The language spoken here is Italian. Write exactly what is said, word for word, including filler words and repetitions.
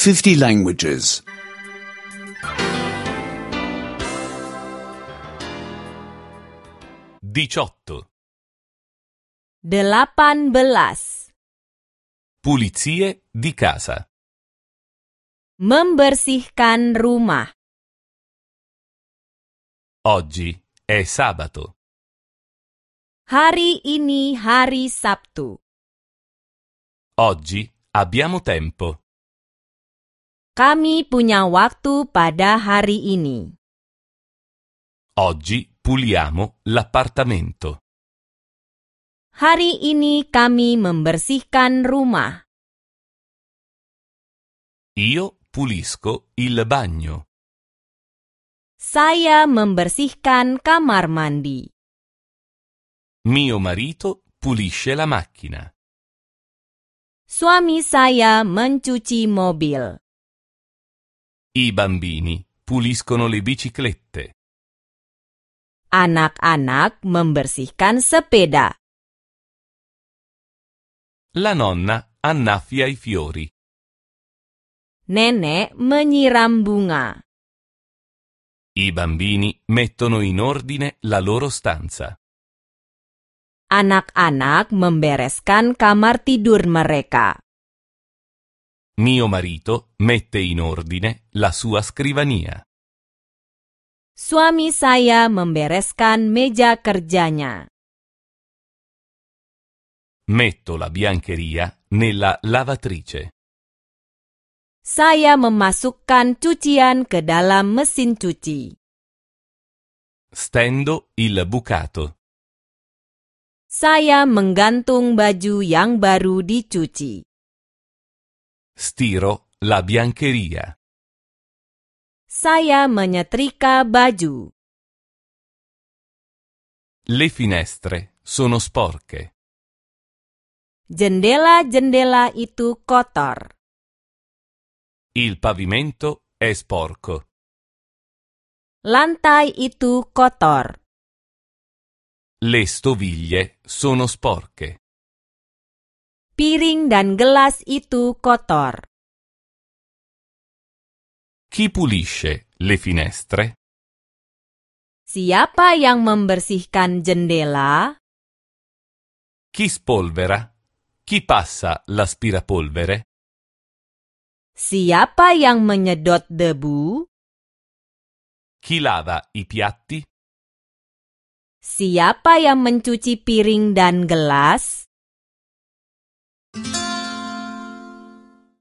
fifty languages. diciotto. Delapan belas. Pulizie di casa. Membersihkan rumah. Oggi è sabato. Hari ini hari Sabtu. Oggi abbiamo tempo. Kami punya waktu pada hari ini. Oggi puliamo l'appartamento. Hari ini kami membersihkan rumah. Io pulisco il bagno. Saya membersihkan kamar mandi. Mio marito pulisce la macchina. Suami saya mencuci mobil. I bambini puliscono le biciclette. Anak-anak membersihkan sepeda. La nonna annaffia i fiori. Nenek menyiram bunga. I bambini mettono in ordine la loro stanza. Anak-anak membereskan kamar tidur mereka. Mio marito mette in ordine la sua scrivania. Suami saya membereskan meja kerjanya. Metto la biancheria nella lavatrice. Saya memasukkan cucian ke dalam mesin cuci. Stendo il bucato. Saya menggantung baju yang baru dicuci. Stiro la biancheria. Saya menyetrika baju. Le finestre sono sporche. Jendela-jendela itu kotor. Il pavimento è sporco. Lantai itu kotor. Le stoviglie sono sporche. Piring dan gelas itu kotor. Chi pulisce le finestre? Siapa yang membersihkan jendela? Chi spolvera? Chi passa l'aspirapolvere? Siapa yang menyedot debu? Chi lava i piatti? Siapa yang mencuci piring dan gelas?